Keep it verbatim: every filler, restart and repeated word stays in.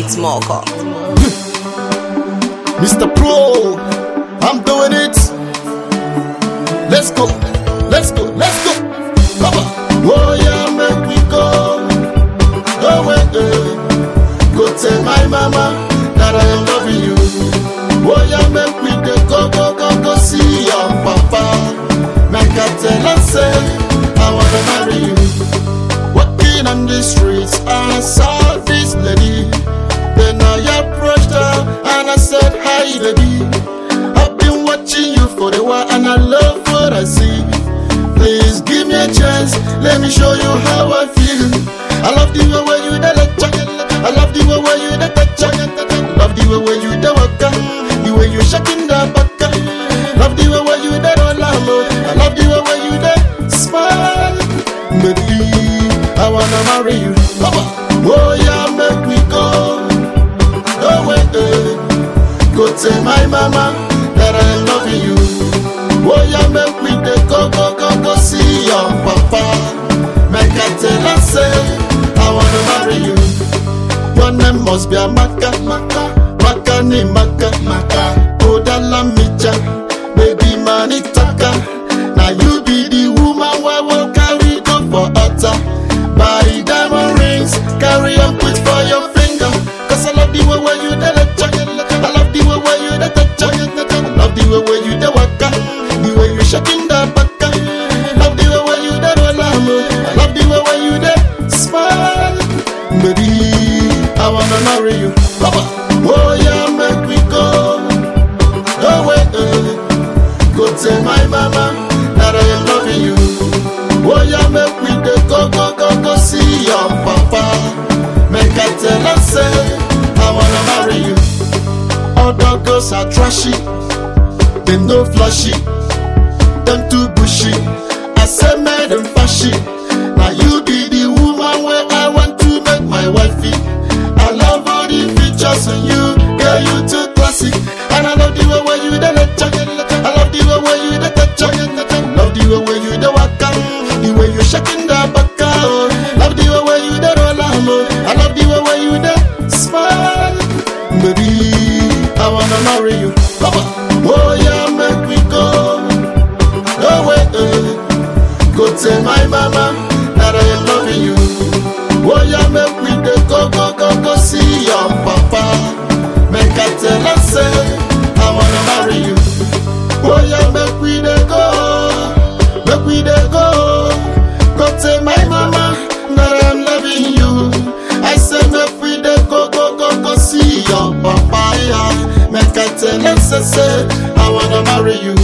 Beatmaker. Mister Pro, I'm doing it. Let's go, let's go, let's go. Papa. Oh yeah, make we go. Oh wait, uh, go tell my mama that I am loving you. Oh yeah, make we go, go, go, go see your papa. Make I tell her say I wanna marry you. Walking on the streets, I saw this lady. Then I approached her and I said, hi baby, I've been watching you for a while and I love what I see. Please give me a chance, let me show you how I feel. I love the way you da la cha, I love the way you da ta cha, love the way you da waka, the way you shaking the baka, love the way you da roll, I love the way you da smile. Baby, I wanna marry you. Oh yeah, make me go. Oh wait, uh, go tell my mama that I am loving you. Oh yeah, make me go, go, go, go see your papa. Make I tell her say I wanna marry you. Your name must be a Maka, Maka, Maka ni Maka, Maka. Odala Micha, baby Manitaka. Now you be the woman where will carry go for altar. Buy diamond rings, carry and put for your finger. Cause I love the way where you da la cha, I love the way where you da ta cha, I love the way where you da waka, the way you shaking the baka, love the way where you da roll, I love the way where you da smile. Baby, I wanna marry you. Oh yeah, make me go. Oh wait, uh, go tell my mama that I am loving you. Oh yeah, make me go, go, go, go see your papa. Make I tell her say I wanna marry you. Other girls are trashy, they no flashy, them too bushy. I say make them fashy. Now you be the woman where I want to make my wifey. I love all the features on you, girl you too classic. And I love the way where you da la cha, I love the way where you da ta cha, love the way where you da waka, the way you shaking the baka, love the way where you da roll, I love the way where you da smile. Baby, I wanna marry you. Oh yeah, make me go. Oh wait, uh, go tell my mama that I am loving you. Oh yeah, make me go, go, go, go see your papa. Make I tell her say I wanna marry you. Oh yeah, make me go, make me go. Go tell my mama that I'm loving you. I say make we go, go, go, go see your papa. Yeah. Make I tell her say I wanna marry you.